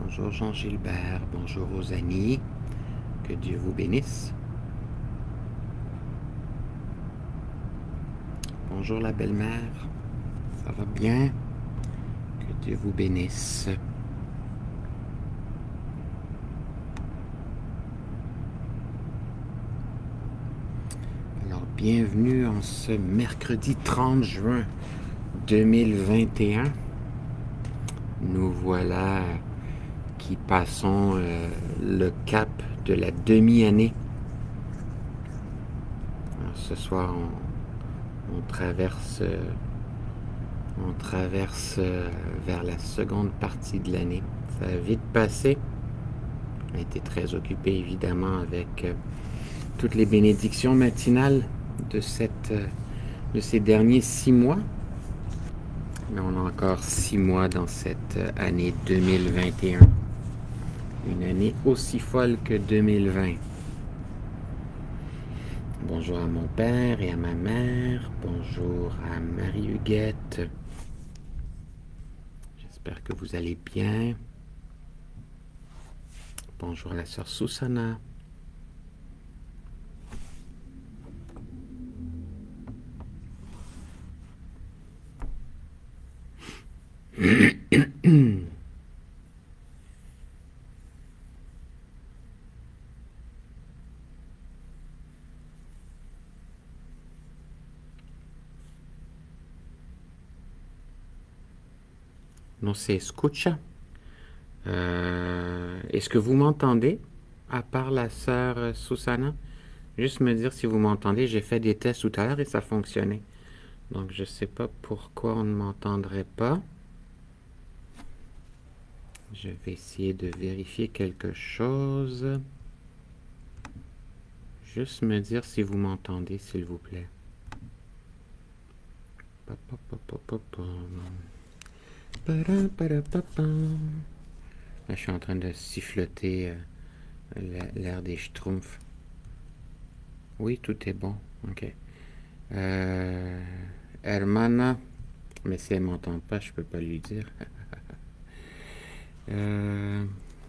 Bonjour Jean-Gilbert, bonjour aux amis, que Dieu vous bénisse. Bonjour la belle-mère, ça va bien? Que Dieu vous bénisse. Alors, bienvenue en ce mercredi 30 juin 2021. Nous voilà qui passons le cap de la demi-année. Alors, ce soir, on traverse vers la seconde partie de l'année. Ça a vite passé. On a été très occupé évidemment avec toutes les bénédictions matinales de ces derniers 6 mois. Mais on a encore 6 mois dans cette année 2021. Une année aussi folle que 2020. Bonjour à mon père et à ma mère. Bonjour à Marie-Huguette. J'espère que vous allez bien. Bonjour à la sœur Susanna. No se escucha. Est-ce que vous m'entendez? À part la sœur Susanna? Juste me dire si vous m'entendez. J'ai fait des tests tout à l'heure et ça fonctionnait. Donc je ne sais pas pourquoi on ne m'entendrait pas. Je vais essayer de vérifier quelque chose. Juste me dire si vous m'entendez, s'il vous plaît. Là, je suis en train de siffloter l'air des Schtroumpfs. Oui, tout est bon. Ok. Hermana, mais si elle m'entend pas, je peux pas lui dire. Je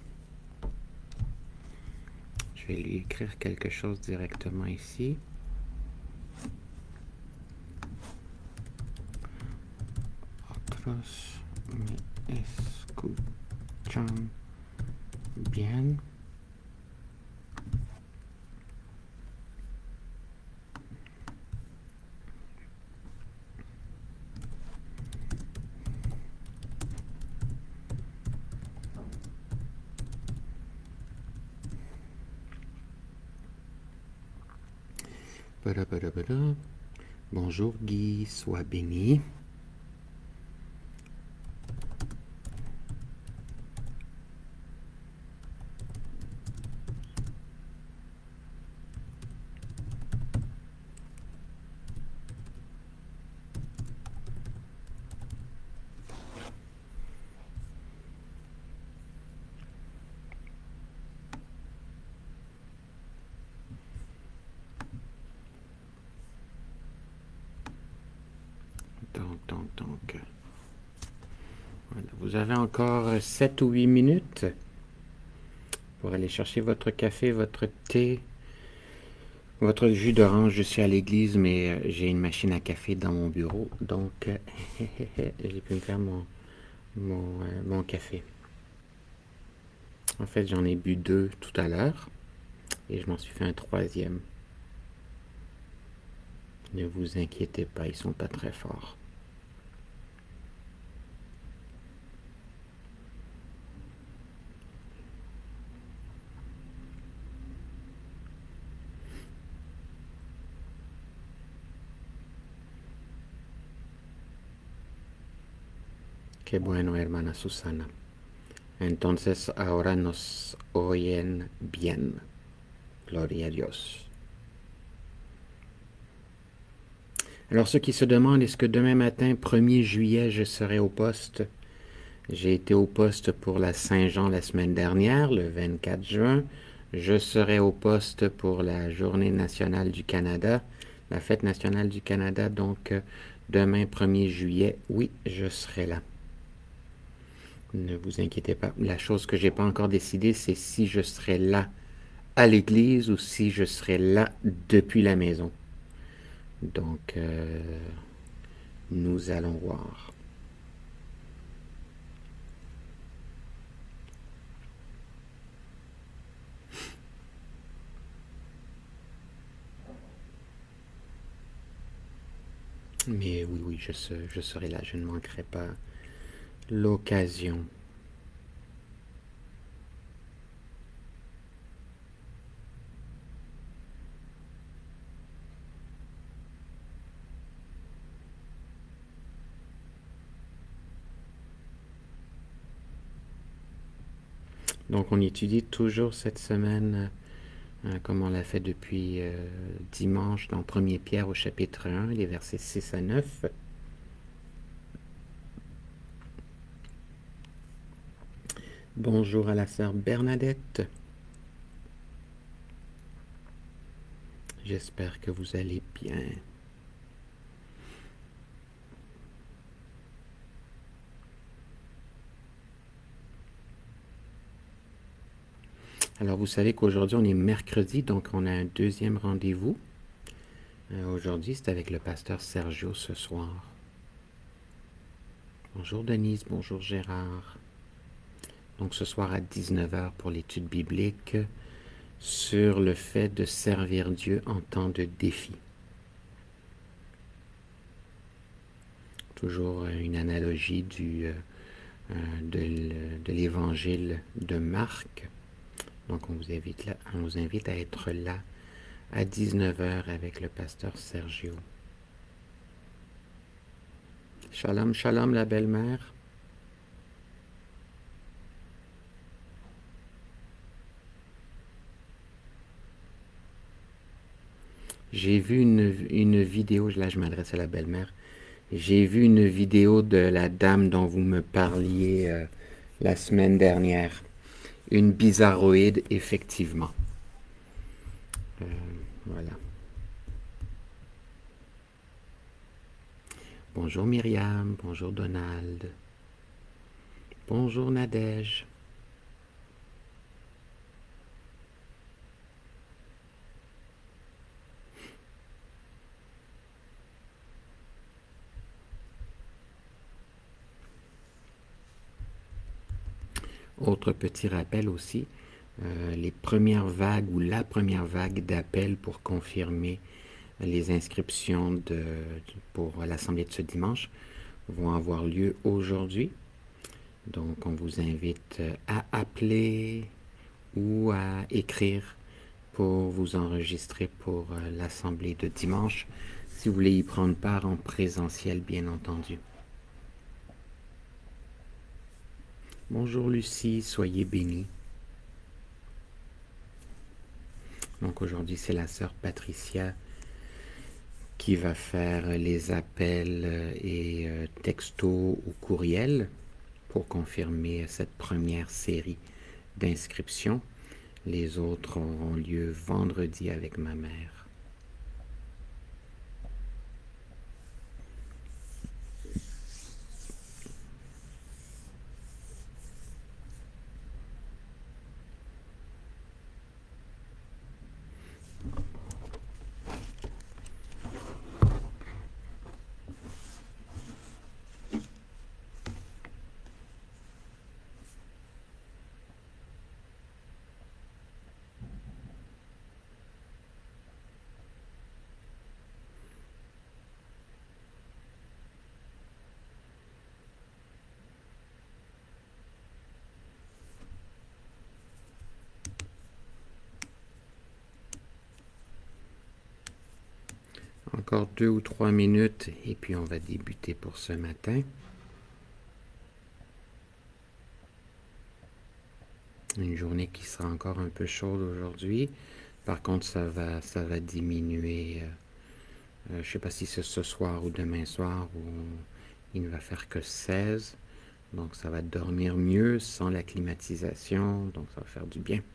vais lui écrire quelque chose directement ici. Otros me escuchan bien. Bonjour Guy, sois béni. Donc, voilà. Vous avez encore 7 ou 8 minutes pour aller chercher votre café, votre thé, votre jus d'orange. Je suis à l'église, mais j'ai une machine à café dans mon bureau, donc j'ai pu me faire mon café. En fait, j'en ai bu 2 tout à l'heure et je m'en suis fait un 3e. Ne vous inquiétez pas, ils sont pas très forts. Qué bueno, hermana Susana. Entonces ahora nos oyen bien. Gloria a Dios. Alors ceux qui se demandent, est-ce que demain matin, 1er juillet, je serai au poste? J'ai été au poste pour la Saint-Jean la semaine dernière, le 24 juin. Je serai au poste pour la Journée nationale du Canada, la Fête nationale du Canada. Donc demain, 1er juillet, oui, je serai là. Ne vous inquiétez pas. La chose que j'ai pas encore décidé, c'est si je serai là à l'église ou si je serai là depuis la maison. Donc, nous allons voir. Mais oui, oui, je serai là. Je ne manquerai pas l'occasion. Donc, on étudie toujours cette semaine, comme on l'a fait depuis dimanche, dans 1er Pierre au chapitre 1, les versets 6 à 9. Bonjour à la sœur Bernadette. J'espère que vous allez bien. Alors, vous savez qu'aujourd'hui, on est mercredi, donc on a un deuxième rendez-vous. Aujourd'hui, c'est avec le pasteur Sergio ce soir. Bonjour Denise, bonjour Gérard. Donc ce soir à 19h pour l'étude biblique sur le fait de servir Dieu en temps de défi. Toujours une analogie de l'évangile de Marc. Donc on vous invite à être là à 19h avec le pasteur Sergio. Shalom, shalom la belle-mère. J'ai vu une vidéo, là je m'adresse à la belle-mère, j'ai vu une vidéo de la dame dont vous me parliez la semaine dernière. Une bizarroïde, effectivement. Voilà. Bonjour Myriam, bonjour Donald. Bonjour Nadège. Autre petit rappel aussi, les premières vagues ou la première vague d'appels pour confirmer les inscriptions pour l'assemblée de ce dimanche vont avoir lieu aujourd'hui. Donc on vous invite à appeler ou à écrire pour vous enregistrer pour l'assemblée de dimanche, si vous voulez y prendre part en présentiel, bien entendu. Bonjour Lucie, soyez bénie. Donc aujourd'hui, c'est la sœur Patricia qui va faire les appels et textos ou courriels pour confirmer cette première série d'inscriptions. Les autres auront lieu vendredi avec ma mère. Encore 2 ou 3 minutes et puis on va débuter pour ce matin. Une journée qui sera encore un peu chaude aujourd'hui. Par contre, ça va diminuer. Je ne sais pas si c'est ce soir ou demain soir où il ne va faire que 16. Donc ça va dormir mieux sans la climatisation. Donc ça va faire du bien.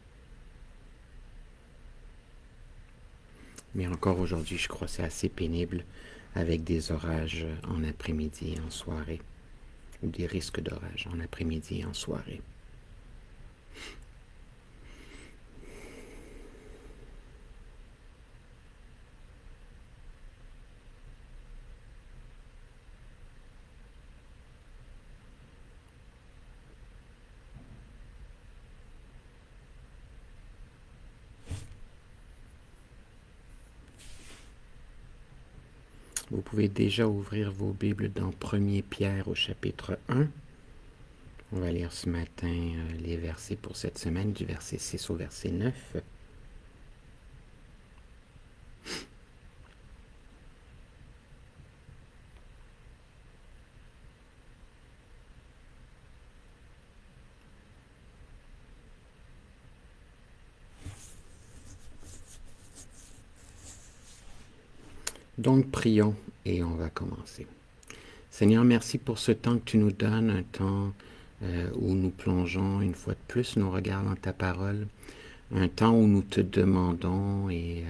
Mais encore aujourd'hui, je crois que c'est assez pénible avec des orages en après-midi et en soirée. ou des risques d'orage en après-midi et en soirée. Vous pouvez déjà ouvrir vos Bibles dans 1er Pierre au chapitre 1. On va lire ce matin les versets pour cette semaine, du verset 6 au verset 9. Donc prions et on va commencer. Seigneur, merci pour ce temps que tu nous donnes, un temps où nous plongeons une fois de plus nos regards dans ta parole, un temps où nous te demandons et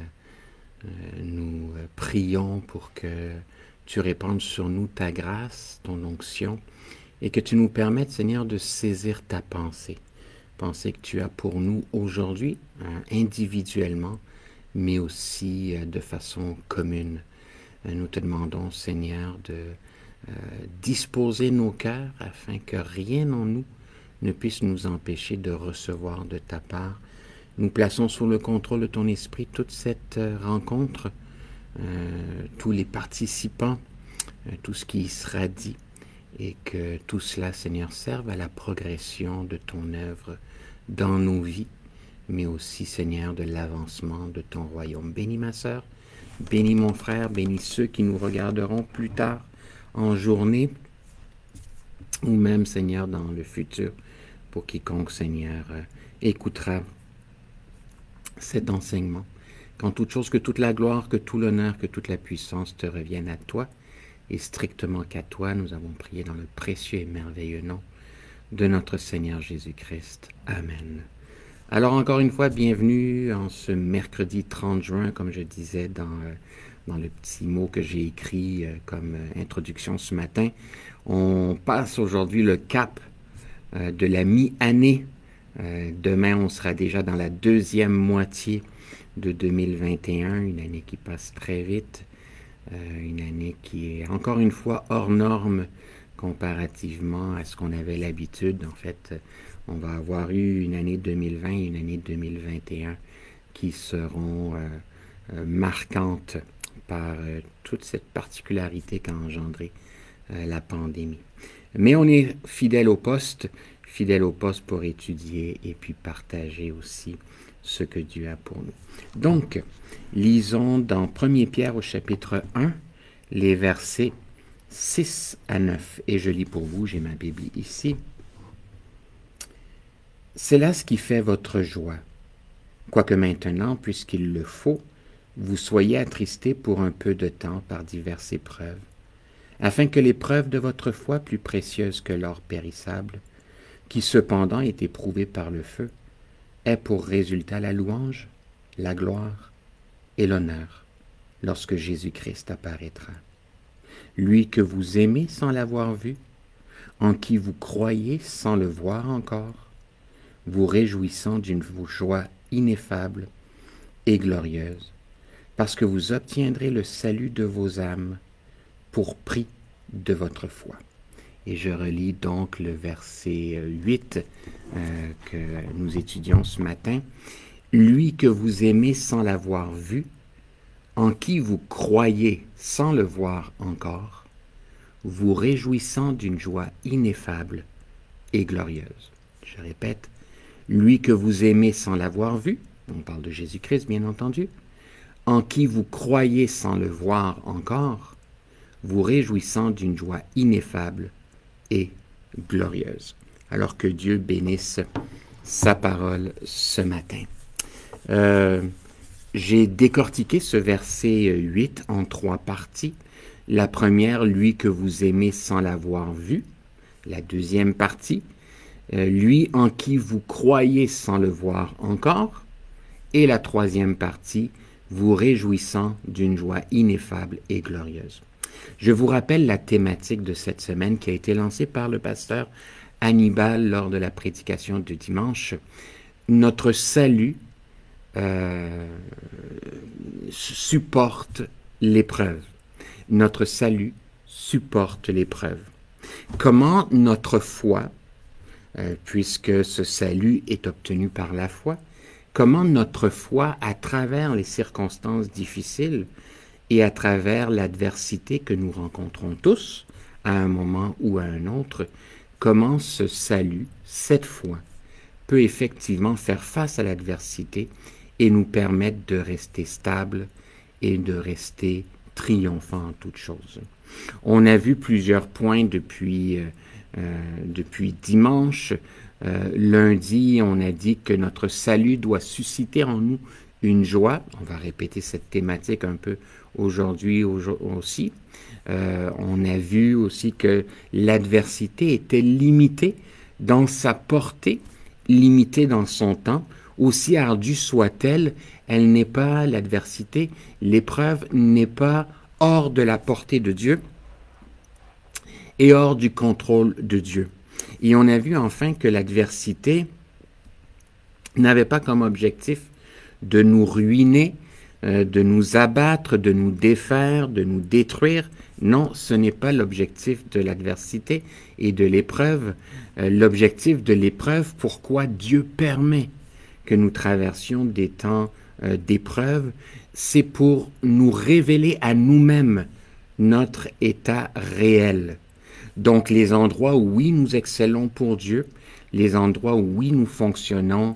nous prions pour que tu répandes sur nous ta grâce, ton onction, et que tu nous permettes, Seigneur, de saisir ta pensée que tu as pour nous aujourd'hui, individuellement, mais aussi de façon commune. Nous te demandons, Seigneur, de disposer nos cœurs afin que rien en nous ne puisse nous empêcher de recevoir de ta part. Nous plaçons sous le contrôle de ton esprit toute cette rencontre, tous les participants, tout ce qui y sera dit, et que tout cela, Seigneur, serve à la progression de ton œuvre dans nos vies, mais aussi, Seigneur, de l'avancement de ton royaume. Bénis ma sœur, bénis mon frère, bénis ceux qui nous regarderont plus tard en journée, ou même, Seigneur, dans le futur, pour quiconque, Seigneur, écoutera cet enseignement. Qu'en toute chose, que toute la gloire, que tout l'honneur, que toute la puissance te reviennent à toi, et strictement qu'à toi, nous avons prié dans le précieux et merveilleux nom de notre Seigneur Jésus-Christ. Amen. Alors encore une fois, bienvenue en ce mercredi 30 juin, comme je disais dans le petit mot que j'ai écrit comme introduction ce matin. On passe aujourd'hui le cap de la mi-année. Demain, on sera déjà dans la deuxième moitié de 2021, une année qui passe très vite, une année qui est encore une fois hors norme comparativement à ce qu'on avait l'habitude. En fait, on va avoir eu une année 2020 et une année 2021 qui seront marquantes par toute cette particularité qu'a engendré la pandémie. Mais on est fidèle au poste pour étudier et puis partager aussi ce que Dieu a pour nous. Donc, lisons dans 1er Pierre au chapitre 1, les versets 6 à 9. Et je lis pour vous, j'ai ma Bible ici. C'est là ce qui fait votre joie, quoique maintenant, puisqu'il le faut, vous soyez attristés pour un peu de temps par diverses épreuves, afin que l'épreuve de votre foi, plus précieuse que l'or périssable, qui cependant est éprouvée par le feu, ait pour résultat la louange, la gloire et l'honneur lorsque Jésus-Christ apparaîtra. Lui que vous aimez sans l'avoir vu, en qui vous croyez sans le voir encore, vous réjouissant d'une joie ineffable et glorieuse, parce que vous obtiendrez le salut de vos âmes pour prix de votre foi. Et je relis donc le verset 8 que nous étudions ce matin. Lui que vous aimez sans l'avoir vu, en qui vous croyez sans le voir encore, vous réjouissant d'une joie ineffable et glorieuse. Je répète, lui que vous aimez sans l'avoir vu, on parle de Jésus-Christ bien entendu, en qui vous croyez sans le voir encore, vous réjouissant d'une joie ineffable et glorieuse. Alors que Dieu bénisse sa parole ce matin. J'ai décortiqué ce verset 8 en 3 parties. La première, lui que vous aimez sans l'avoir vu. La deuxième partie, lui en qui vous croyez sans le voir encore. Et la troisième partie, vous réjouissant d'une joie ineffable et glorieuse. Je vous rappelle la thématique de cette semaine qui a été lancée par le pasteur Hannibal lors de la prédication de dimanche. Notre salut supporte l'épreuve. Notre salut supporte l'épreuve. Comment notre foi, puisque ce salut est obtenu par la foi, comment notre foi, à travers les circonstances difficiles et à travers l'adversité que nous rencontrons tous, à un moment ou à un autre, comment ce salut, cette foi, peut effectivement faire face à l'adversité et nous permettre de rester stable et de rester triomphant en toutes choses. On a vu plusieurs points depuis dimanche. Lundi, on a dit que notre salut doit susciter en nous une joie. On va répéter cette thématique un peu aujourd'hui aussi. On a vu aussi que l'adversité était limitée dans sa portée, limitée dans son temps. Aussi ardue soit-elle, elle n'est pas, l'adversité, l'épreuve n'est pas hors de la portée de Dieu et hors du contrôle de Dieu. Et on a vu enfin que l'adversité n'avait pas comme objectif de nous ruiner, de nous abattre, de nous défaire, de nous détruire. Non, ce n'est pas l'objectif de l'adversité et de l'épreuve. L'objectif de l'épreuve, pourquoi Dieu permet que nous traversions des temps d'épreuve, c'est pour nous révéler à nous-mêmes notre état réel. Donc les endroits où oui, nous excellons pour Dieu, les endroits où oui, nous fonctionnons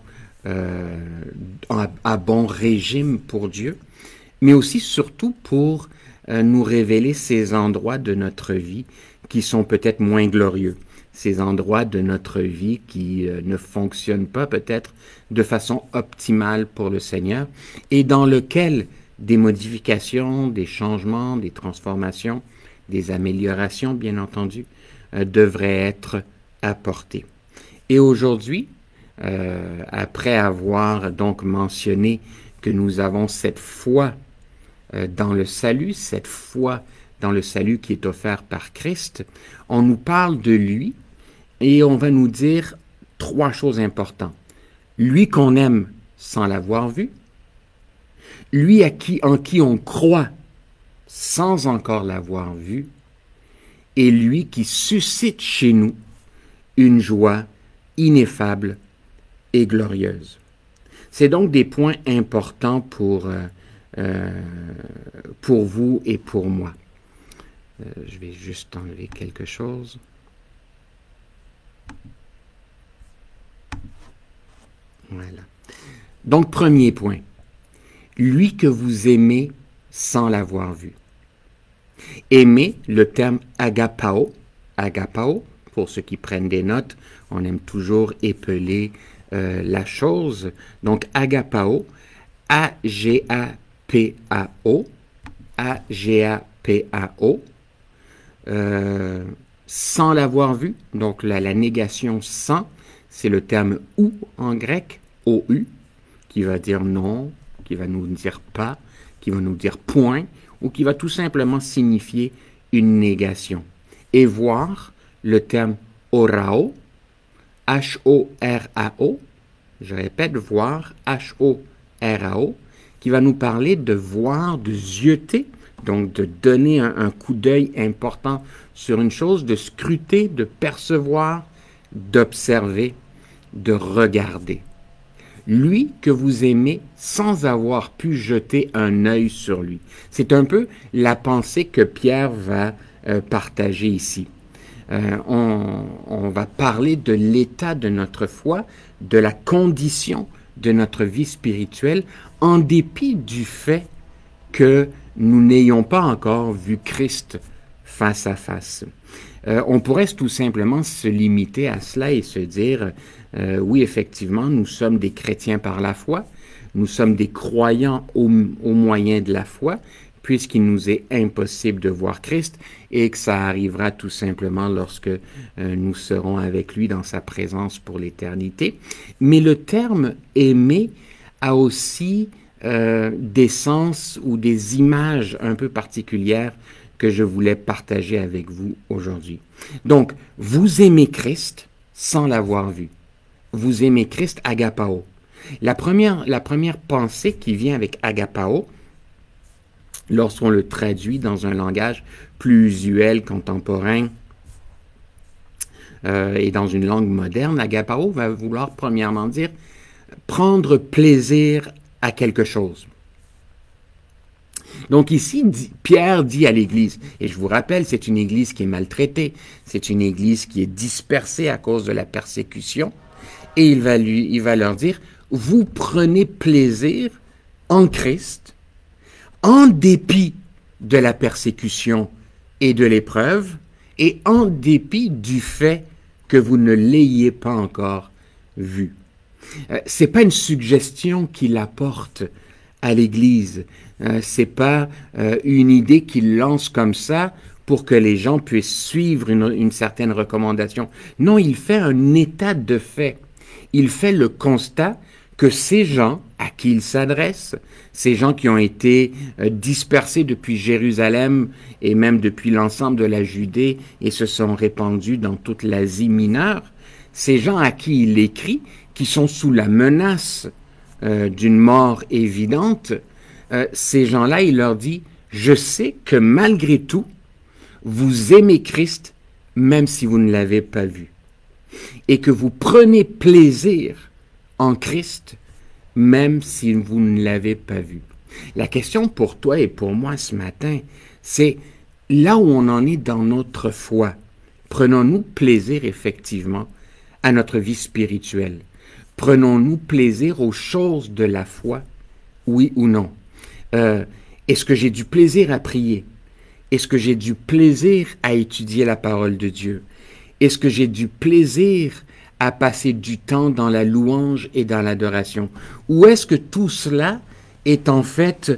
à bon régime pour Dieu, mais aussi surtout pour nous révéler ces endroits de notre vie qui sont peut-être moins glorieux, ces endroits de notre vie qui ne fonctionnent pas peut-être de façon optimale pour le Seigneur et dans lequel des modifications, des changements, des transformations, des améliorations, bien entendu, devraient être apportées. Et aujourd'hui, après avoir donc mentionné que nous avons cette foi dans le salut, cette foi dans le salut qui est offert par Christ, on nous parle de lui et on va nous dire 3 choses importantes. Lui qu'on aime sans l'avoir vu, lui en qui on croit sans encore l'avoir vu, et lui qui suscite chez nous une joie ineffable et glorieuse. C'est donc des points importants pour vous et pour moi. Je vais juste enlever quelque chose. Voilà. Donc, premier point. Lui que vous aimez sans l'avoir vu. Aimer, le terme agapao. Agapao, pour ceux qui prennent des notes, on aime toujours épeler la chose. Donc, agapao, A-G-A-P-A-O, A-G-A-P-A-O, sans l'avoir vu. Donc, la négation sans, c'est le terme ou en grec, O-U, qui va dire non, qui va nous dire pas, qui va nous dire point, ou qui va tout simplement signifier une négation. Et voir, le terme orao, H-O-R-A-O, je répète, voir, H-O-R-A-O, qui va nous parler de voir, de zioter, donc de donner un coup d'œil important sur une chose, de scruter, de percevoir, d'observer, de regarder. Lui que vous aimez sans avoir pu jeter un œil sur lui. C'est un peu la pensée que Pierre va partager ici. On va parler de l'état de notre foi, de la condition de notre vie spirituelle, en dépit du fait que nous n'ayons pas encore vu Christ face à face. On pourrait tout simplement se limiter à cela et se dire, oui, effectivement, nous sommes des chrétiens par la foi, nous sommes des croyants au moyen de la foi, puisqu'il nous est impossible de voir Christ et que ça arrivera tout simplement lorsque nous serons avec lui dans sa présence pour l'éternité. Mais le terme « aimer » a aussi des sens ou des images un peu particulières que je voulais partager avec vous aujourd'hui. Donc, vous aimez Christ sans l'avoir vu. Vous aimez Christ agapao. La première pensée qui vient avec agapao, lorsqu'on le traduit dans un langage plus usuel, contemporain, et dans une langue moderne, agapao va vouloir premièrement dire prendre plaisir à quelque chose. Donc ici, Pierre dit à l'Église, et je vous rappelle, c'est une Église qui est maltraitée, c'est une Église qui est dispersée à cause de la persécution, et il va leur dire, vous prenez plaisir en Christ, en dépit de la persécution et de l'épreuve, et en dépit du fait que vous ne l'ayez pas encore vu. C'est pas une suggestion qu'il apporte à l'Église. C'est pas une idée qu'il lance comme ça pour que les gens puissent suivre une certaine recommandation. Non, il fait un état de fait. Il fait le constat que ces gens à qui il s'adresse, ces gens qui ont été dispersés depuis Jérusalem et même depuis l'ensemble de la Judée et se sont répandus dans toute l'Asie mineure, ces gens à qui il écrit, qui sont sous la menace d'une mort évidente, ces gens-là, il leur dit, je sais que malgré tout, vous aimez Christ, même si vous ne l'avez pas vu, et que vous prenez plaisir en Christ, même si vous ne l'avez pas vu. La question pour toi et pour moi ce matin, c'est là où on en est dans notre foi. Prenons-nous plaisir effectivement à notre vie spirituelle? Prenons-nous plaisir aux choses de la foi, oui ou non? Est-ce que j'ai du plaisir à prier? Est-ce que j'ai du plaisir à étudier la parole de Dieu? Est-ce que j'ai du plaisir à passer du temps dans la louange et dans l'adoration? Ou est-ce que tout cela est en fait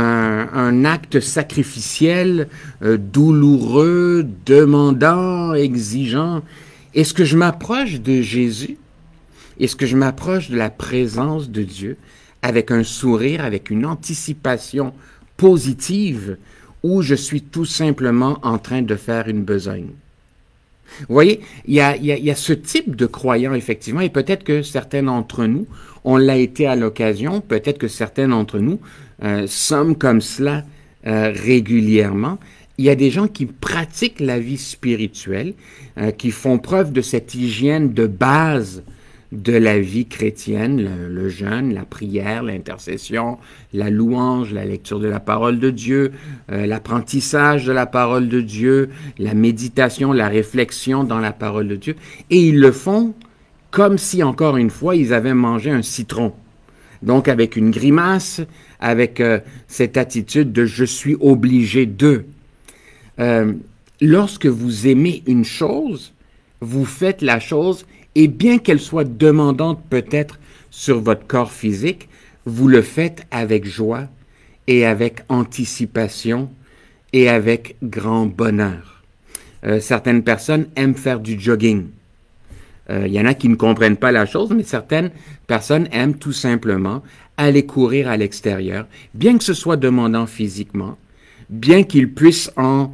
un acte sacrificiel, douloureux, demandant, exigeant? Est-ce que je m'approche de Jésus? Est-ce que je m'approche de la présence de Dieu avec un sourire, avec une anticipation positive, ou je suis tout simplement en train de faire une besogne? Vous voyez, il y a ce type de croyants, effectivement, et peut-être que certains d'entre nous, on l'a été à l'occasion, peut-être que certains d'entre nous sommes comme cela régulièrement. Il y a des gens qui pratiquent la vie spirituelle, qui font preuve de cette hygiène de base de la vie chrétienne, le jeûne, la prière, l'intercession, la louange, la lecture de la parole de Dieu, l'apprentissage de la parole de Dieu, la méditation, la réflexion dans la parole de Dieu. Et ils le font comme si, encore une fois, ils avaient mangé un citron. Donc avec une grimace, avec cette attitude de « je suis obligé de ». Lorsque vous aimez une chose, vous faites la chose, et bien qu'elle soit demandante peut-être sur votre corps physique, vous le faites avec joie et avec anticipation et avec grand bonheur. Certaines personnes aiment faire du jogging. Il y en a qui ne comprennent pas la chose, mais certaines personnes aiment tout simplement aller courir à l'extérieur, bien que ce soit demandant physiquement, bien qu'ils puissent en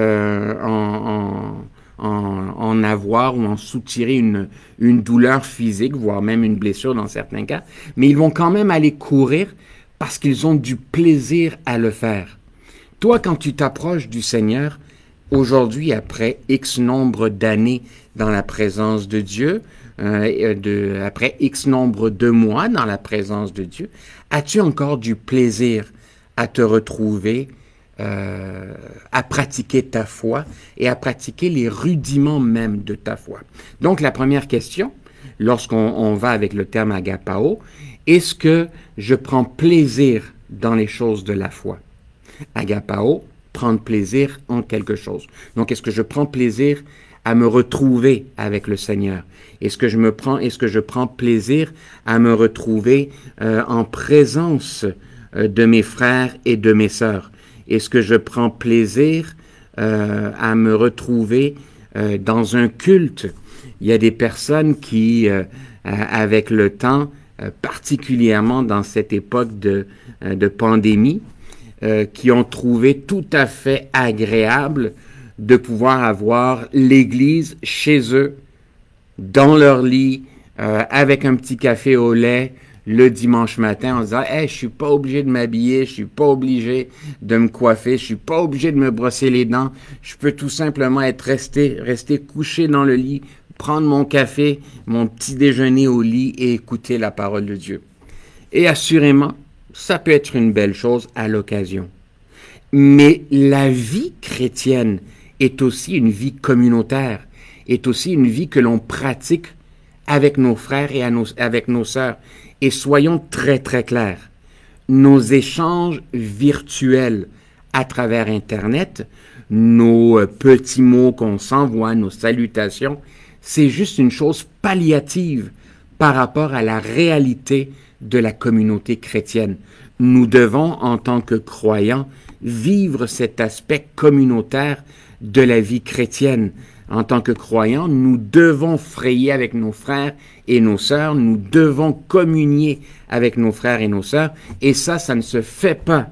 avoir ou en soutirer une douleur physique, voire même une blessure dans certains cas, mais ils vont quand même aller courir parce qu'ils ont du plaisir à le faire. Toi, quand tu t'approches du Seigneur, aujourd'hui, après X nombre d'années dans la présence de Dieu, après X nombre de mois dans la présence de Dieu, as-tu encore du plaisir à te retrouver à pratiquer ta foi et à pratiquer les rudiments même de ta foi? Donc, la première question, lorsqu'on va avec le terme agapao, est-ce que je prends plaisir dans les choses de la foi? Agapao, prendre plaisir en quelque chose. Donc, est-ce que je prends plaisir à me retrouver avec le Seigneur? Est-ce que je prends plaisir à me retrouver en présence de mes frères et de mes sœurs? Est-ce que je prends plaisir à me retrouver dans un culte? Il y a des personnes qui, avec le temps, particulièrement dans cette époque de pandémie, qui ont trouvé tout à fait agréable de pouvoir avoir l'Église chez eux, dans leur lit, avec un petit café au lait, le dimanche matin en disant « Hey, je suis pas obligé de m'habiller, je suis pas obligé de me coiffer, je suis pas obligé de me brosser les dents, je peux tout simplement rester couché dans le lit, prendre mon café, mon petit déjeuner au lit et écouter la parole de Dieu. » Et assurément, ça peut être une belle chose à l'occasion. Mais la vie chrétienne est aussi une vie communautaire, est aussi une vie que l'on pratique avec nos frères et avec nos sœurs. Et soyons très, très clairs. Nos échanges virtuels à travers Internet, nos petits mots qu'on s'envoie, nos salutations, c'est juste une chose palliative par rapport à la réalité de la communauté chrétienne. Nous devons, en tant que croyants, vivre cet aspect communautaire de la vie chrétienne. En tant que croyants, nous devons frayer avec nos frères et nos sœurs, nous devons communier avec nos frères et nos sœurs, et ça ne se fait pas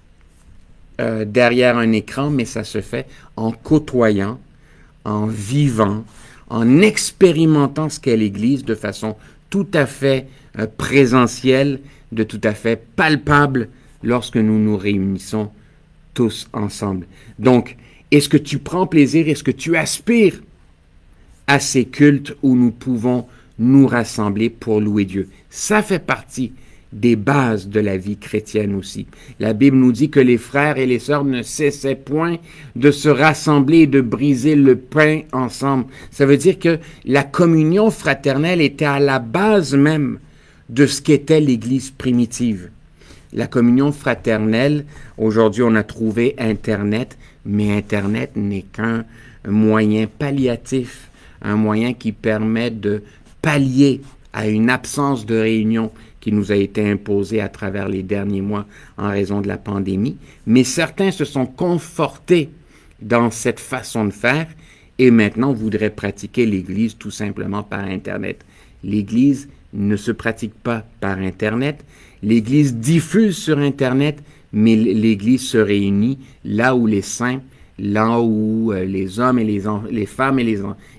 derrière un écran, mais ça se fait en côtoyant, en vivant, en expérimentant ce qu'est l'Église de façon tout à fait présentielle, de tout à fait palpable lorsque nous nous réunissons tous ensemble. Donc, est-ce que tu prends plaisir, est-ce que tu aspires à ces cultes où nous pouvons nous rassembler pour louer Dieu? Ça fait partie des bases de la vie chrétienne aussi. La Bible nous dit que les frères et les sœurs ne cessaient point de se rassembler et de briser le pain ensemble. Ça veut dire que la communion fraternelle était à la base même de ce qu'était l'Église primitive. La communion fraternelle, aujourd'hui on a trouvé Internet, mais Internet n'est qu'un moyen palliatif, un moyen qui permet de pallier à une absence de réunion qui nous a été imposée à travers les derniers mois en raison de la pandémie. Mais certains se sont confortés dans cette façon de faire et maintenant voudraient pratiquer l'Église tout simplement par Internet. L'Église ne se pratique pas par Internet. L'Église diffuse sur Internet, mais l'Église se réunit là où les saints, là où les hommes et les femmes et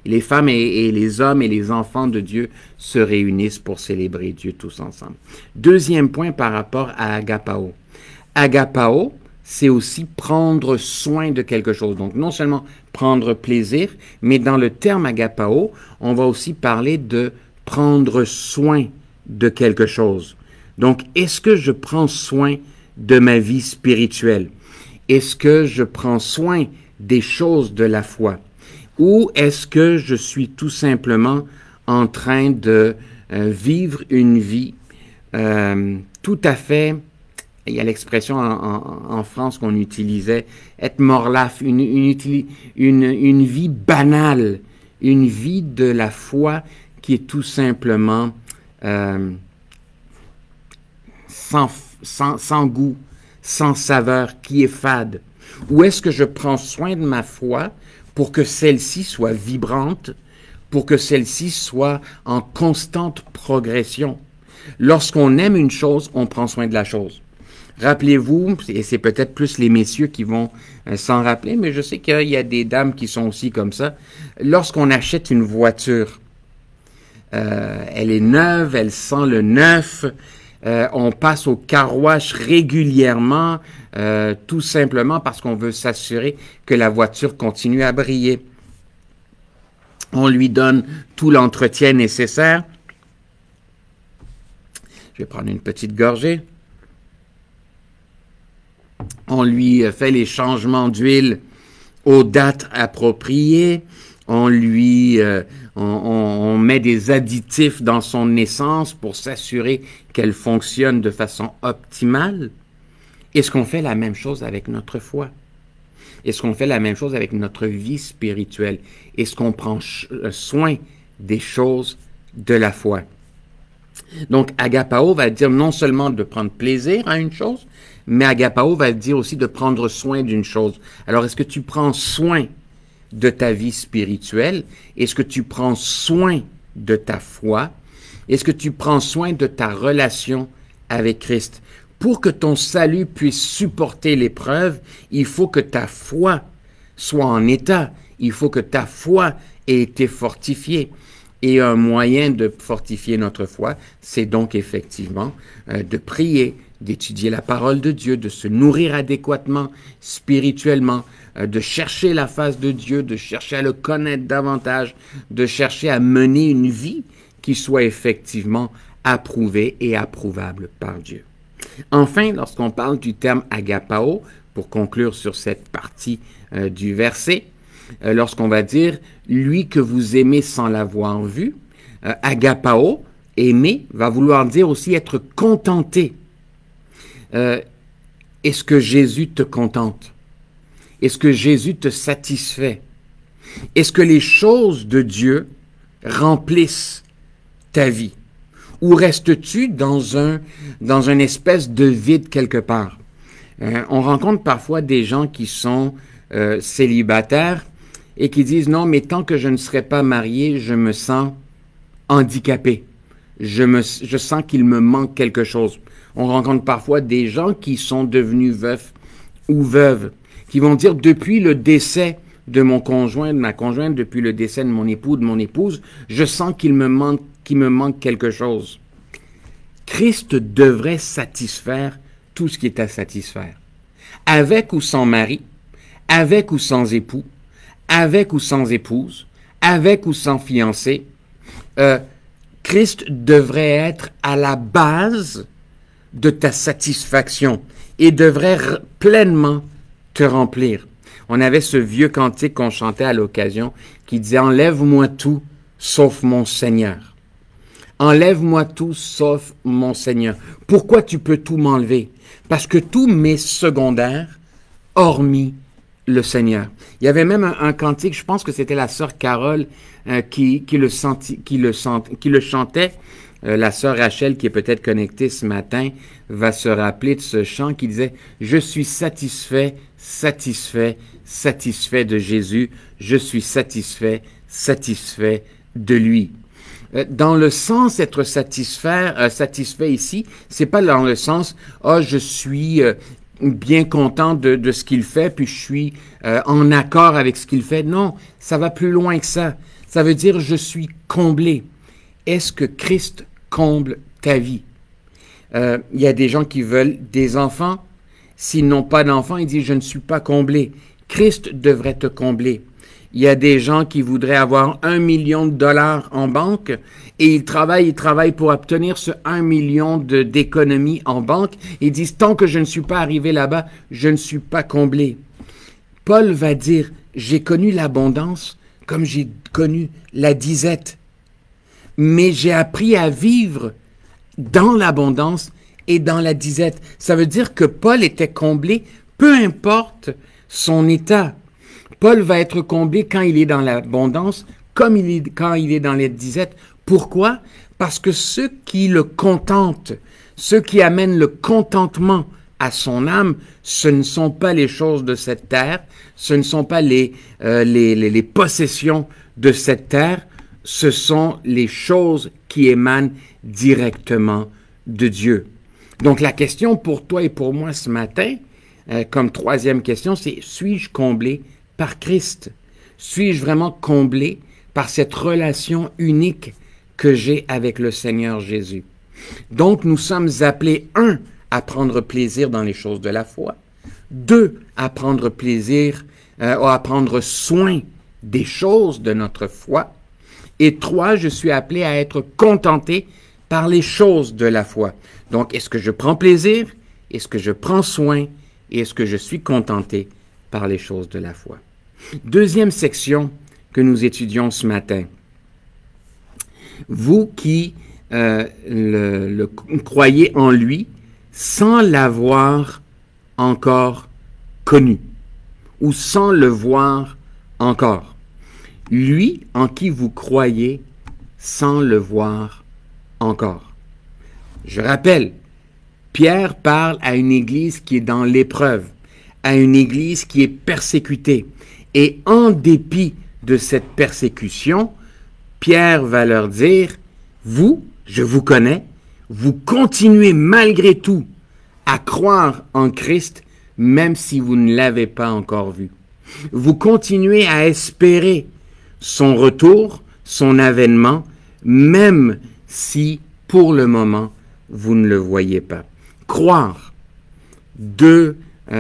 les hommes et les enfants de Dieu se réunissent pour célébrer Dieu tous ensemble. Deuxième point par rapport à agapao. Agapao, c'est aussi prendre soin de quelque chose. Donc non seulement prendre plaisir, mais dans le terme agapao, on va aussi parler de prendre soin de quelque chose. Donc, est-ce que je prends soin de ma vie spirituelle? Est-ce que je prends soin des choses de la foi? Ou est-ce que je suis tout simplement en train de vivre une vie tout à fait, il y a l'expression en France qu'on utilisait, être morlaf, une vie banale, une vie de la foi qui est tout simplement sans goût, sans saveur, qui est fade? Ou est-ce que je prends soin de ma foi pour que celle-ci soit vibrante, pour que celle-ci soit en constante progression? Lorsqu'on aime une chose, on prend soin de la chose. Rappelez-vous, et c'est peut-être plus les messieurs qui vont s'en rappeler, mais je sais qu'il y a des dames qui sont aussi comme ça. Lorsqu'on achète une voiture, elle est neuve, elle sent le neuf, on passe au car wash régulièrement, tout simplement parce qu'on veut s'assurer que la voiture continue à briller. On lui donne tout l'entretien nécessaire. Je vais prendre une petite gorgée. On lui fait les changements d'huile aux dates appropriées. On met des additifs dans son essence pour s'assurer qu'elle fonctionne de façon optimale. Est-ce qu'on fait la même chose avec notre foi? Est-ce qu'on fait la même chose avec notre vie spirituelle? Est-ce qu'on prend soin des choses de la foi? Donc, agapao va dire non seulement de prendre plaisir à une chose, mais agapao va dire aussi de prendre soin d'une chose. Alors, est-ce que tu prends soin de ta vie spirituelle? Est-ce que tu prends soin de ta foi? Est-ce que tu prends soin de ta relation avec Christ? Pour que ton salut puisse supporter l'épreuve, il faut que ta foi soit en état. Il faut que ta foi ait été fortifiée. Et un moyen de fortifier notre foi, c'est donc effectivement de prier, d'étudier la parole de Dieu, de se nourrir adéquatement, spirituellement, de chercher la face de Dieu, de chercher à le connaître davantage, de chercher à mener une vie qui soit effectivement approuvée et approuvable par Dieu. Enfin, lorsqu'on parle du terme agapao, pour conclure sur cette partie du verset, lorsqu'on va dire « lui que vous aimez sans l'avoir vu », agapao, aimer, va vouloir dire aussi être contenté. Est-ce que Jésus te contente? Est-ce que Jésus te satisfait? Est-ce que les choses de Dieu remplissent ta vie? Ou restes-tu dans une espèce de vide quelque part? On rencontre parfois des gens qui sont célibataires et qui disent « Non, mais tant que je ne serai pas marié, je me sens handicapé. Je sens qu'il me manque quelque chose. » On rencontre parfois des gens qui sont devenus veufs ou veuves, qui vont dire « Depuis le décès de mon conjoint, de ma conjointe, depuis le décès de mon époux, de mon épouse, je sens qu'il me manque quelque chose. » Christ devrait satisfaire tout ce qui est à satisfaire. Avec ou sans mari, avec ou sans époux, avec ou sans épouse, avec ou sans fiancé, Christ devrait être à la base de ta satisfaction et devrait pleinement te remplir. On avait ce vieux cantique qu'on chantait à l'occasion qui disait « Enlève-moi tout sauf mon Seigneur. Enlève-moi tout sauf mon Seigneur. » Pourquoi tu peux tout m'enlever? Parce que tout m'est secondaire, hormis le Seigneur. Il y avait même un cantique, je pense que c'était la sœur Carole qui le chantait. La sœur Rachel, qui est peut-être connectée ce matin, va se rappeler de ce chant qui disait « Je suis satisfait, satisfait, satisfait de Jésus. Je suis satisfait, satisfait de lui. » Dans le sens être satisfait ici, c'est pas dans le sens « Ah, je suis bien content de ce qu'il fait, puis je suis en accord avec ce qu'il fait. » Non, ça va plus loin que ça. Ça veut dire « Je suis comblé. » Est-ce que Christ comble ta vie? Il y a des gens qui veulent des enfants. S'ils n'ont pas d'enfants, ils disent « Je ne suis pas comblé. » Christ devrait te combler. Il y a des gens qui voudraient avoir 1 million de dollars en banque et ils travaillent pour obtenir ce 1 million d'économies en banque. Ils disent « Tant que je ne suis pas arrivé là-bas, je ne suis pas comblé. » Paul va dire « J'ai connu l'abondance comme j'ai connu la disette. Mais j'ai appris à vivre dans l'abondance et dans la disette. » Ça veut dire que Paul était comblé, peu importe son état. Paul va être comblé quand il est dans l'abondance, comme quand il est dans la disette. Pourquoi? Parce que ceux qui le contentent, ceux qui amènent le contentement à son âme, ce ne sont pas les choses de cette terre, ce ne sont pas les possessions de cette terre, ce sont les choses qui émanent directement de Dieu. Donc la question pour toi et pour moi ce matin, comme troisième question, c'est « Suis-je comblé par Christ? Suis-je vraiment comblé par cette relation unique que j'ai avec le Seigneur Jésus? » Donc nous sommes appelés, 1, à prendre plaisir dans les choses de la foi, 2, à prendre plaisir, à prendre soin des choses de notre foi, et 3, je suis appelé à être contenté par les choses de la foi. Donc, est-ce que je prends plaisir? Est-ce que je prends soin? Et est-ce que je suis contenté par les choses de la foi? Deuxième section que nous étudions ce matin. Vous qui croyez en lui sans l'avoir encore connu ou sans le voir encore. Lui en qui vous croyez sans le voir encore. Je rappelle, Pierre parle à une église qui est dans l'épreuve, à une église qui est persécutée. Et en dépit de cette persécution, Pierre va leur dire, vous, je vous connais, vous continuez malgré tout à croire en Christ même si vous ne l'avez pas encore vu. Vous continuez à espérer son retour, son avènement, même si pour le moment vous ne le voyez pas. Croire, deux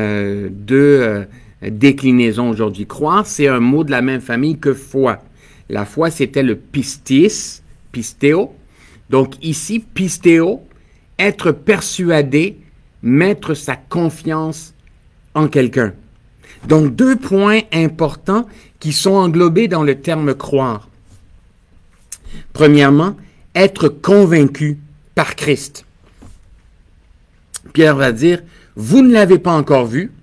déclinaisons aujourd'hui. Croire, c'est un mot de la même famille que foi. La foi, c'était le pistis, pistéo. Donc ici, pistéo, être persuadé, mettre sa confiance en quelqu'un. Donc, 2 points importants qui sont englobés dans le terme croire. Premièrement, être convaincu par Christ. Pierre va dire, vous ne l'avez pas encore vu,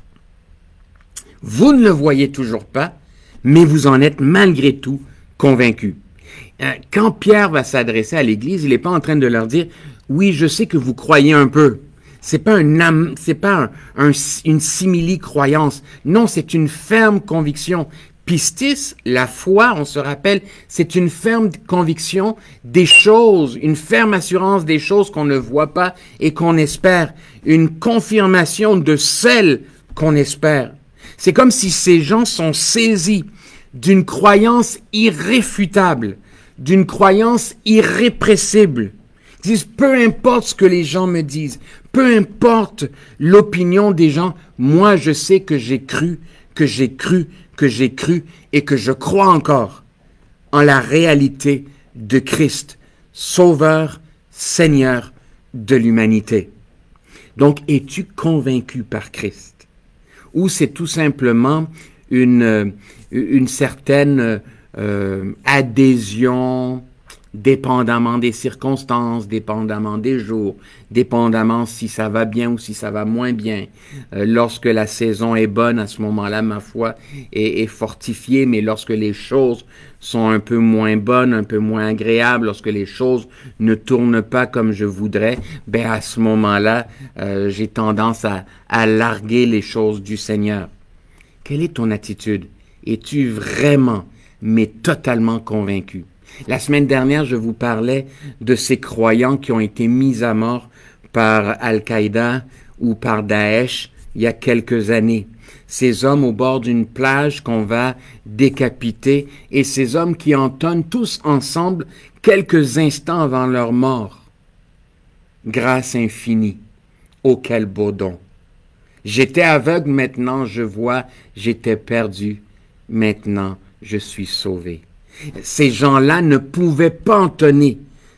vous ne le voyez toujours pas, mais vous en êtes malgré tout convaincu. Quand Pierre va s'adresser à l'Église, il n'est pas en train de leur dire, oui, je sais que vous croyez un peu. C'est pas une simili-croyance. Non, c'est une ferme conviction. Pistis, la foi, on se rappelle, c'est une ferme conviction des choses, une ferme assurance des choses qu'on ne voit pas et qu'on espère. Une confirmation de celles qu'on espère. C'est comme si ces gens sont saisis d'une croyance irréfutable, d'une croyance irrépressible. Ils disent, peu importe ce que les gens me disent, peu importe l'opinion des gens, moi je sais que j'ai cru, que j'ai cru, que j'ai cru et que je crois encore en la réalité de Christ, Sauveur, Seigneur de l'humanité. Donc, es-tu convaincu par Christ? Ou c'est tout simplement une certaine adhésion, dépendamment des circonstances, dépendamment des jours, dépendamment si ça va bien ou si ça va moins bien. Lorsque la saison est bonne, à ce moment-là, ma foi est fortifiée, mais lorsque les choses sont un peu moins bonnes, un peu moins agréables, lorsque les choses ne tournent pas comme je voudrais, ben à ce moment-là, j'ai tendance à larguer les choses du Seigneur. Quelle est ton attitude? Es-tu vraiment, mais totalement convaincu? La semaine dernière, je vous parlais de ces croyants qui ont été mis à mort par Al-Qaïda ou par Daesh il y a quelques années. Ces hommes au bord d'une plage qu'on va décapiter et ces hommes qui entonnent tous ensemble quelques instants avant leur mort. Grâce infinie, oh quel beau don! J'étais aveugle, maintenant je vois, j'étais perdu, maintenant je suis sauvé. Ces gens-là ne pouvaient pas entonner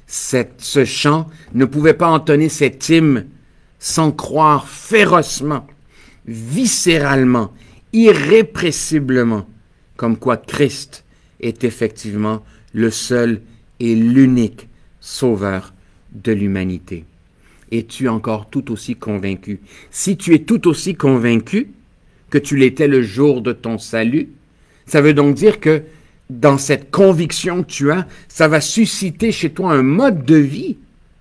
ce chant, ne pouvaient pas entonner cet hymne sans croire férocement, viscéralement, irrépressiblement, comme quoi Christ est effectivement le seul et l'unique sauveur de l'humanité. Es-tu encore tout aussi convaincu? Si tu es tout aussi convaincu que tu l'étais le jour de ton salut, ça veut donc dire que dans cette conviction que tu as, ça va susciter chez toi un mode de vie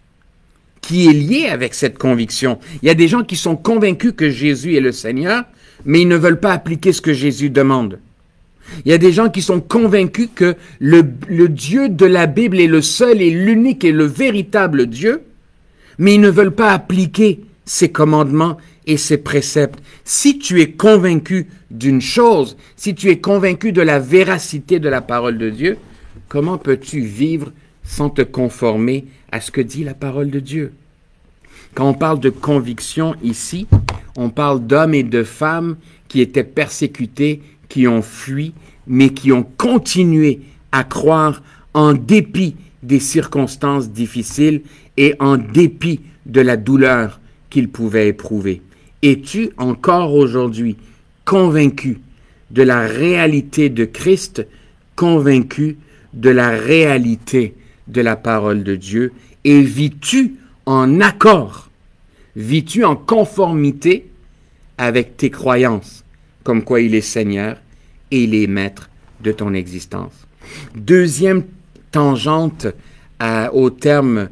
qui est lié avec cette conviction. Il y a des gens qui sont convaincus que Jésus est le Seigneur, mais ils ne veulent pas appliquer ce que Jésus demande. Il y a des gens qui sont convaincus que le Dieu de la Bible est le seul et l'unique et le véritable Dieu, mais ils ne veulent pas appliquer ses commandements et ses préceptes. Si tu es convaincu d'une chose, si tu es convaincu de la véracité de la parole de Dieu, comment peux-tu vivre sans te conformer à ce que dit la parole de Dieu? Quand on parle de conviction ici, on parle d'hommes et de femmes qui étaient persécutés, qui ont fui, mais qui ont continué à croire en dépit des circonstances difficiles et en dépit de la douleur qu'ils pouvaient éprouver. Es-tu encore aujourd'hui convaincu de la réalité de Christ, convaincu de la réalité de la parole de Dieu, et vis-tu en accord, vis-tu en conformité avec tes croyances, comme quoi il est Seigneur et il est maître de ton existence? Deuxième tangente au terme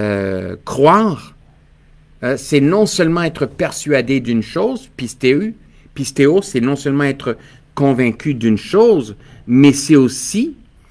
croire, c'est non seulement être persuadé d'une chose, pistéo, c'est non seulement être convaincu d'une chose, mais c'est aussi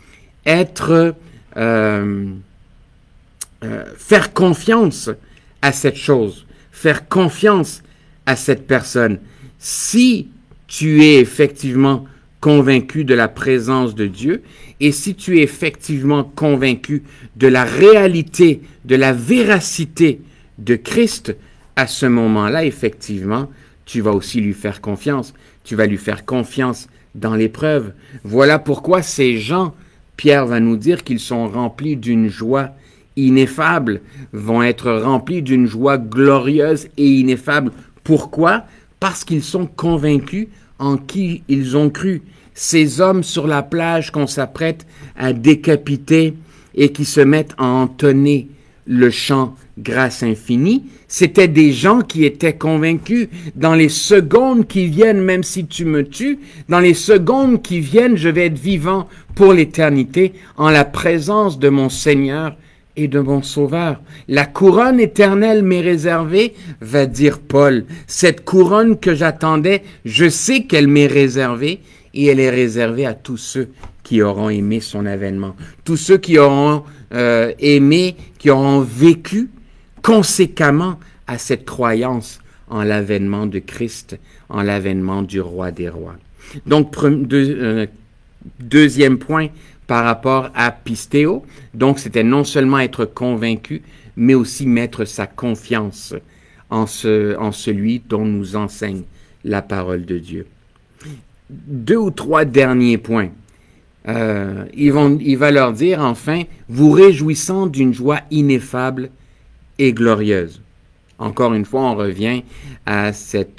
être faire confiance à cette chose, faire confiance à cette personne. Si tu es effectivement convaincu de la présence de Dieu et si tu es effectivement convaincu de la réalité, de la véracité de Christ, à ce moment-là, effectivement, tu vas aussi lui faire confiance. Tu vas lui faire confiance dans l'épreuve. Voilà pourquoi ces gens, Pierre va nous dire qu'ils sont remplis d'une joie ineffable, vont être remplis d'une joie glorieuse et ineffable. Pourquoi? Parce qu'ils sont convaincus en qui ils ont cru. Ces hommes sur la plage qu'on s'apprête à décapiter et qui se mettent à entonner le chant grâce infinie, c'était des gens qui étaient convaincus. Dans les secondes qui viennent, même si tu me tues, dans les secondes qui viennent, je vais être vivant pour l'éternité en la présence de mon Seigneur et de mon Sauveur. La couronne éternelle m'est réservée, va dire Paul. Cette couronne que j'attendais, je sais qu'elle m'est réservée et elle est réservée à tous ceux qui auront aimé son avènement. Tous ceux qui auront aimé, qui auront vécu conséquemment à cette croyance en l'avènement de Christ, en l'avènement du roi des rois. Donc, deuxième point par rapport à pistéo, donc c'était non seulement être convaincu, mais aussi mettre sa confiance en celui dont nous enseigne la parole de Dieu. 2 ou 3 derniers points. Il va leur dire enfin, vous réjouissant d'une joie ineffable et glorieuse. Encore une fois, on revient à cette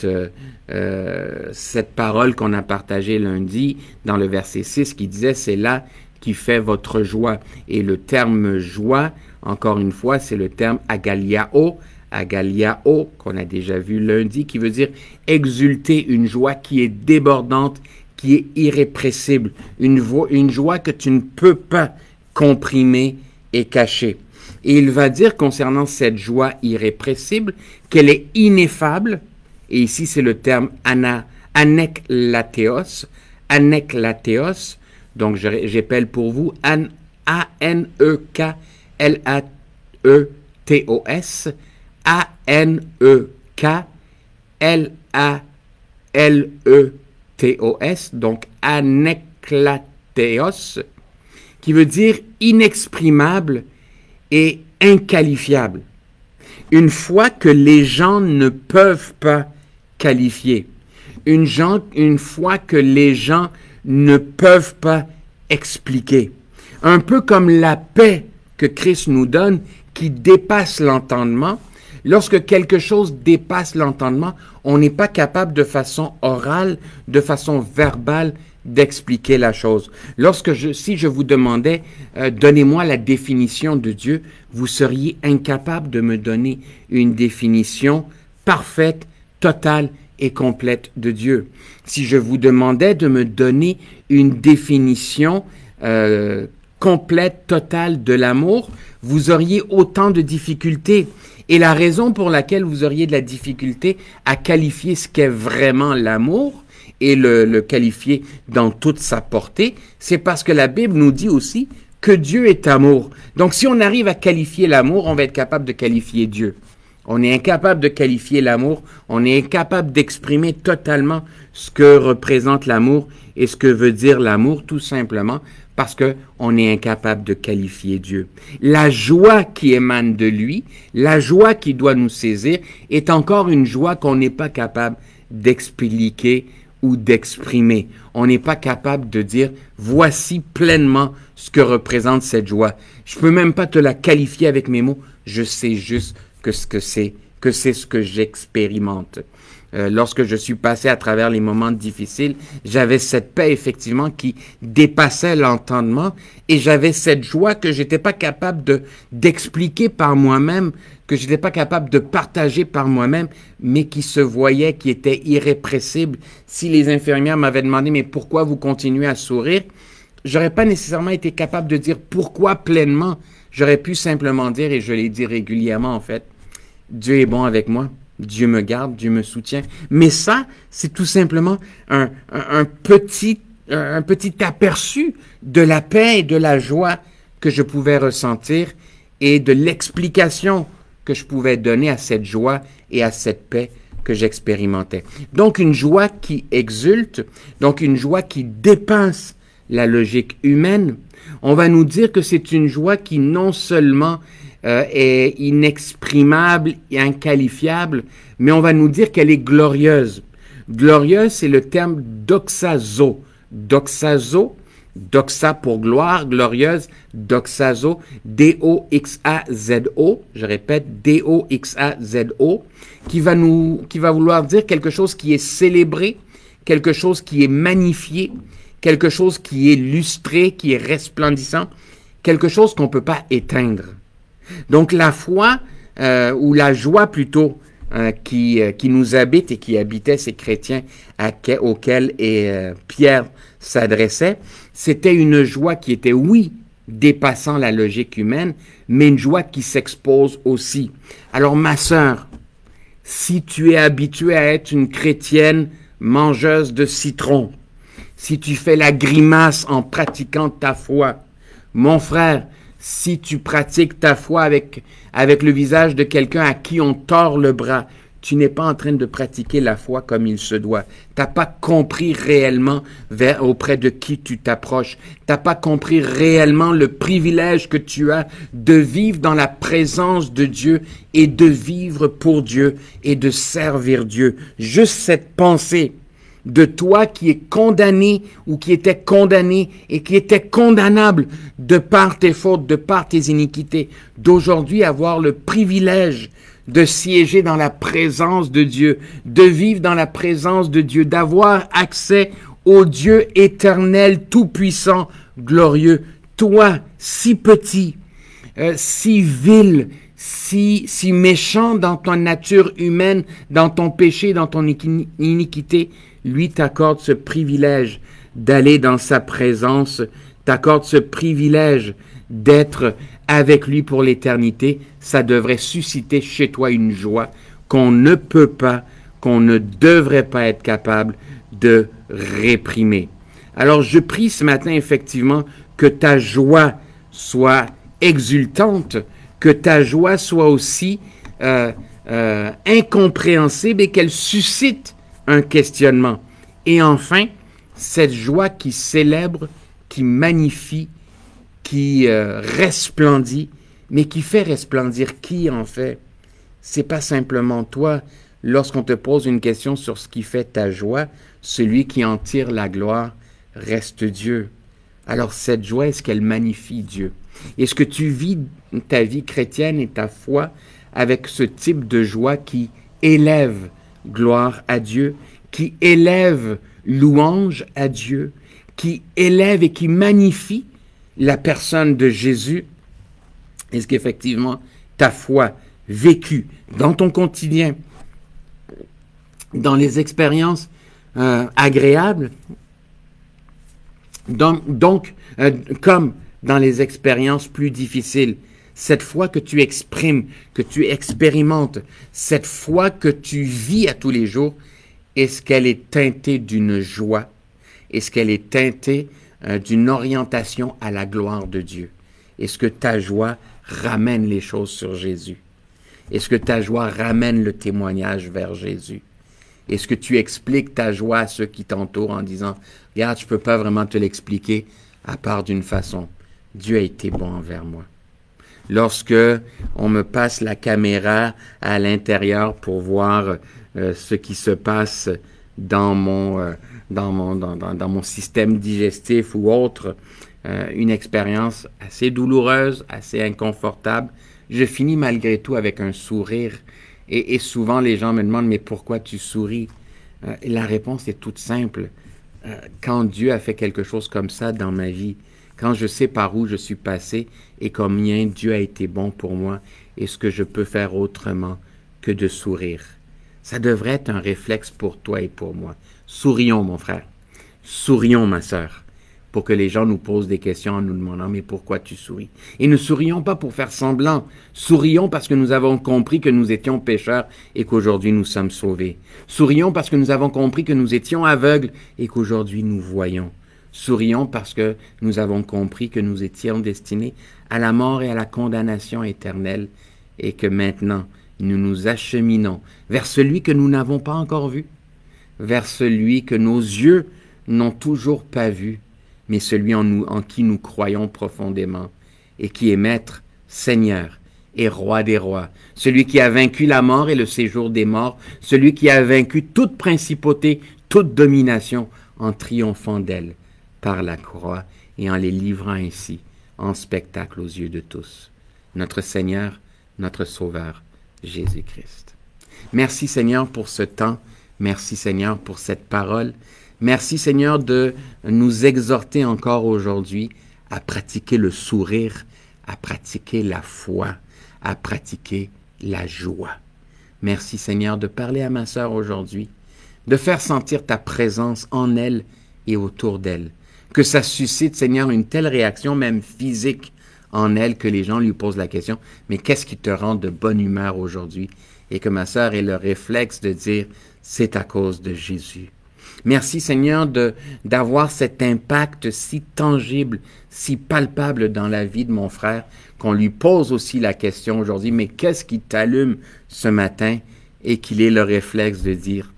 parole qu'on a partagée lundi dans le verset 6 qui disait, c'est là qui fait votre joie. Et le terme joie, encore une fois, c'est le terme agaliao, qu'on a déjà vu lundi, qui veut dire exulter, une joie qui est débordante, qui est irrépressible, une joie que tu ne peux pas comprimer et cacher. Et il va dire concernant cette joie irrépressible qu'elle est ineffable, et ici c'est le terme aneklatheos, donc j'appelle pour vous A-N-E-K-L-A-E-T-O-S, A-N-E-K-L-A-L-E-T-O-S, donc aneklatheos, qui veut dire inexprimable et inqualifiable. Une foi que les gens ne peuvent pas qualifier. Une foi que les gens ne peuvent pas expliquer. Un peu comme la paix que Christ nous donne qui dépasse l'entendement. Lorsque quelque chose dépasse l'entendement, on n'est pas capable de façon orale, de façon verbale, d'expliquer la chose. Si je vous demandais, donnez-moi la définition de Dieu, vous seriez incapable de me donner une définition parfaite, totale et complète de Dieu. Si je vous demandais de me donner une définition complète, totale de l'amour, vous auriez autant de difficultés. Et la raison pour laquelle vous auriez de la difficulté à qualifier ce qu'est vraiment l'amour et le qualifier dans toute sa portée, c'est parce que la Bible nous dit aussi que Dieu est amour. Donc si on arrive à qualifier l'amour, on va être capable de qualifier Dieu. On est incapable de qualifier l'amour, on est incapable d'exprimer totalement ce que représente l'amour et ce que veut dire l'amour, tout simplement parce qu'on est incapable de qualifier Dieu. La joie qui émane de lui, la joie qui doit nous saisir, est encore une joie qu'on n'est pas capable d'expliquer ou d'exprimer. On n'est pas capable de dire « voici pleinement ce que représente cette joie ». Je ne peux même pas te la qualifier avec mes mots, je sais juste que c'est ce que j'expérimente. Lorsque je suis passé à travers les moments difficiles, j'avais cette paix effectivement qui dépassait l'entendement et j'avais cette joie que j'étais pas capable d'expliquer par moi-même, que j'étais pas capable de partager par moi-même, mais qui se voyait, qui était irrépressible. Si les infirmières m'avaient demandé « mais pourquoi vous continuez à sourire ?» j'aurais pas nécessairement été capable de dire pourquoi pleinement. J'aurais pu simplement dire, et je l'ai dit régulièrement en fait, Dieu est bon avec moi. Dieu me garde, Dieu me soutient. Mais ça, c'est tout simplement un petit aperçu de la paix et de la joie que je pouvais ressentir et de l'explication que je pouvais donner à cette joie et à cette paix que j'expérimentais. Donc une joie qui exulte, donc une joie qui dépasse la logique humaine. On va nous dire que c'est une joie qui non seulement est inexprimable et inqualifiable, mais on va nous dire qu'elle est glorieuse. Glorieuse, c'est le terme doxazo. Doxazo, doxa pour gloire, glorieuse, doxazo, D-O-X-A-Z-O, je répète, D-O-X-A-Z-O, qui va vouloir dire quelque chose qui est célébré, quelque chose qui est magnifié, quelque chose qui est lustré, qui est resplendissant, quelque chose qu'on ne peut pas éteindre. Donc la foi, ou la joie plutôt, qui nous habite et qui habitait ces chrétiens auxquels Pierre s'adressait, c'était une joie qui était, oui, dépassant la logique humaine, mais une joie qui s'expose aussi. Alors ma sœur, si tu es habituée à être une chrétienne mangeuse de citron, si tu fais la grimace en pratiquant ta foi, mon frère, si tu pratiques ta foi avec le visage de quelqu'un à qui on tord le bras, tu n'es pas en train de pratiquer la foi comme il se doit. Tu n'as pas compris réellement auprès de qui tu t'approches. Tu n'as pas compris réellement le privilège que tu as de vivre dans la présence de Dieu et de vivre pour Dieu et de servir Dieu. Juste cette pensée de toi qui est condamné ou qui était condamné et qui était condamnable de par tes fautes, de par tes iniquités, d'aujourd'hui avoir le privilège de siéger dans la présence de Dieu, de vivre dans la présence de Dieu, d'avoir accès au Dieu éternel, tout-puissant, glorieux. Toi, si petit, si vil, si méchant dans ton nature humaine, dans ton péché, dans ton iniquité, lui t'accorde ce privilège d'aller dans sa présence, t'accorde ce privilège d'être avec lui pour l'éternité. Ça devrait susciter chez toi une joie qu'on ne peut pas, qu'on ne devrait pas être capable de réprimer. Alors je prie ce matin effectivement que ta joie soit exultante, que ta joie soit aussi incompréhensible et qu'elle suscite un questionnement. Et enfin, cette joie qui célèbre, qui magnifie, qui resplendit, mais qui fait resplendir qui en fait? C'est pas simplement toi. Lorsqu'on te pose une question sur ce qui fait ta joie, celui qui en tire la gloire reste Dieu. Alors cette joie, est-ce qu'elle magnifie Dieu? Est-ce que tu vis ta vie chrétienne et ta foi avec ce type de joie qui élève gloire à Dieu, qui élève louange à Dieu, qui élève et qui magnifie la personne de Jésus? Est-ce qu'effectivement ta foi vécue dans ton quotidien, dans les expériences agréables, donc comme dans les expériences plus difficiles, cette foi que tu exprimes, que tu expérimentes, cette foi que tu vis à tous les jours, est-ce qu'elle est teintée d'une joie? Est-ce qu'elle est teintée d'une orientation à la gloire de Dieu? Est-ce que ta joie ramène les choses sur Jésus? Est-ce que ta joie ramène le témoignage vers Jésus? Est-ce que tu expliques ta joie à ceux qui t'entourent en disant « Regarde, je ne peux pas vraiment te l'expliquer à part d'une façon. Dieu a été bon envers moi. » Lorsque on me passe la caméra à l'intérieur pour voir ce qui se passe dans mon système digestif ou autre, une expérience assez douloureuse, assez inconfortable, je finis malgré tout avec un sourire. Et souvent, les gens me demandent « Mais pourquoi tu souris ?» Et la réponse est toute simple. Quand Dieu a fait quelque chose comme ça dans ma vie, quand je sais par où je suis passé et combien Dieu a été bon pour moi, est-ce que je peux faire autrement que de sourire? Ça devrait être un réflexe pour toi et pour moi. Sourions, mon frère. Sourions, ma sœur, pour que les gens nous posent des questions en nous demandant « Mais pourquoi tu souris ?» Et ne sourions pas pour faire semblant. Sourions parce que nous avons compris que nous étions pécheurs et qu'aujourd'hui nous sommes sauvés. Sourions parce que nous avons compris que nous étions aveugles et qu'aujourd'hui nous voyons. Sourions parce que nous avons compris que nous étions destinés à la mort et à la condamnation éternelle et que maintenant, nous nous acheminons vers celui que nous n'avons pas encore vu, vers celui que nos yeux n'ont toujours pas vu, mais celui en qui nous croyons profondément, et qui est Maître, Seigneur et Roi des rois, celui qui a vaincu la mort et le séjour des morts, celui qui a vaincu toute principauté, toute domination, en triomphant d'elle par la croix et en les livrant ainsi en spectacle aux yeux de tous. Notre Seigneur, notre Sauveur, Jésus-Christ. Merci Seigneur pour ce temps, merci Seigneur pour cette parole, merci Seigneur de nous exhorter encore aujourd'hui à pratiquer le sourire, à pratiquer la foi, à pratiquer la joie. Merci Seigneur de parler à ma sœur aujourd'hui, de faire sentir ta présence en elle et autour d'elle. Que ça suscite, Seigneur, une telle réaction, même physique, en elle, que les gens lui posent la question, mais qu'est-ce qui te rend de bonne humeur aujourd'hui? Et que ma sœur ait le réflexe de dire, c'est à cause de Jésus. Merci, Seigneur, d'avoir cet impact si tangible, si palpable dans la vie de mon frère, qu'on lui pose aussi la question aujourd'hui, mais qu'est-ce qui t'allume ce matin? Et qu'il ait le réflexe de dire,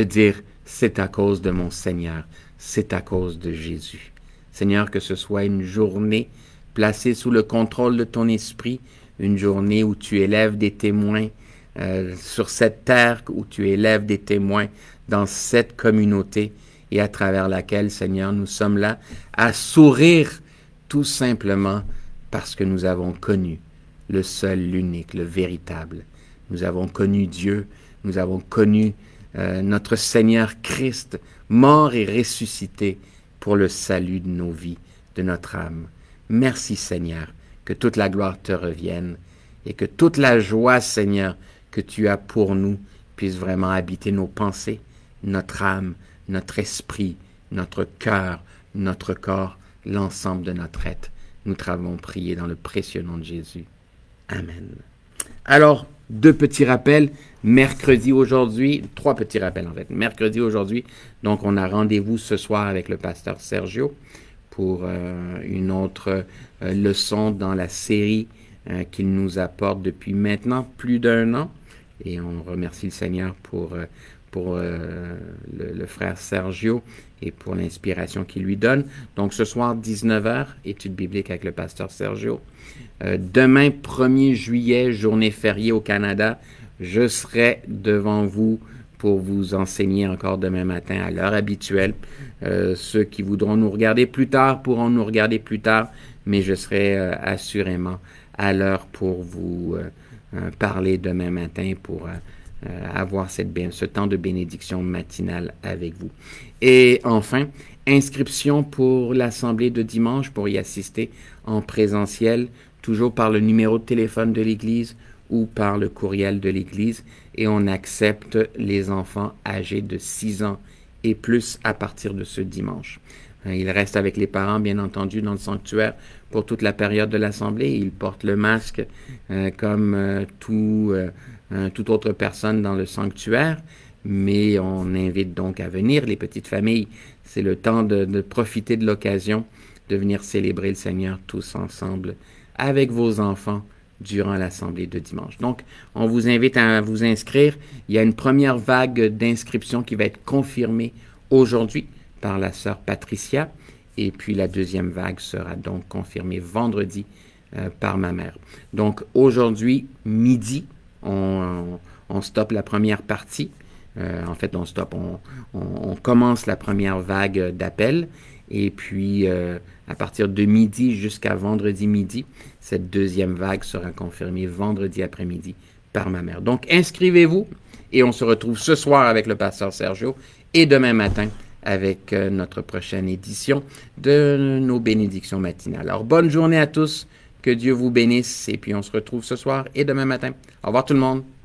c'est à cause de mon Seigneur, c'est à cause de Jésus. Seigneur, que ce soit une journée placée sous le contrôle de ton esprit, une journée où tu élèves des témoins sur cette terre, où tu élèves des témoins dans cette communauté et à travers laquelle, Seigneur, nous sommes là à sourire tout simplement parce que nous avons connu le seul, l'unique, le véritable. Nous avons connu Dieu, nous avons connu notre Seigneur Christ, mort et ressuscité pour le salut de nos vies, de notre âme. Merci Seigneur, que toute la gloire te revienne et que toute la joie, Seigneur, que tu as pour nous puisse vraiment habiter nos pensées, notre âme, notre esprit, notre cœur, notre corps, l'ensemble de notre être. Nous t'avons prié dans le précieux nom de Jésus. Amen. Alors, 2 petits rappels. Mercredi aujourd'hui, 3 petits rappels en fait. Mercredi aujourd'hui, donc on a rendez-vous ce soir avec le pasteur Sergio pour une autre leçon dans la série qu'il nous apporte depuis maintenant plus d'1 an. Et on remercie le Seigneur pour le frère Sergio et pour l'inspiration qu'il lui donne. Donc ce soir, 19h, étude biblique avec le pasteur Sergio. Demain, 1er juillet, journée fériée au Canada, je serai devant vous pour vous enseigner encore demain matin à l'heure habituelle. Ceux qui voudront nous regarder plus tard pourront nous regarder plus tard, mais je serai assurément à l'heure pour vous parler demain matin pour avoir ce temps de bénédiction matinale avec vous. Et enfin, inscription pour l'assemblée de dimanche pour y assister en présentiel, toujours par le numéro de téléphone de l'Église ou par le courriel de l'Église, et on accepte les enfants âgés de 6 ans et plus à partir de ce dimanche. Ils restent avec les parents, bien entendu, dans le sanctuaire pour toute la période de l'assemblée. Ils portent le masque comme toute autre personne dans le sanctuaire, mais on invite donc à venir les petites familles. C'est le temps de profiter de l'occasion de venir célébrer le Seigneur tous ensemble avec vos enfants durant l'assemblée de dimanche. Donc, on vous invite à vous inscrire. Il y a une première vague d'inscriptions qui va être confirmée aujourd'hui par la sœur Patricia, et puis la deuxième vague sera donc confirmée vendredi par ma mère. Donc, aujourd'hui, midi, on stoppe la première partie. En fait, on commence la première vague d'appels, et puis à partir de midi jusqu'à vendredi midi, cette deuxième vague sera confirmée vendredi après-midi par ma mère. Donc, inscrivez-vous et on se retrouve ce soir avec le pasteur Sergio et demain matin avec notre prochaine édition de nos bénédictions matinales. Alors, bonne journée à tous, que Dieu vous bénisse et puis on se retrouve ce soir et demain matin. Au revoir tout le monde.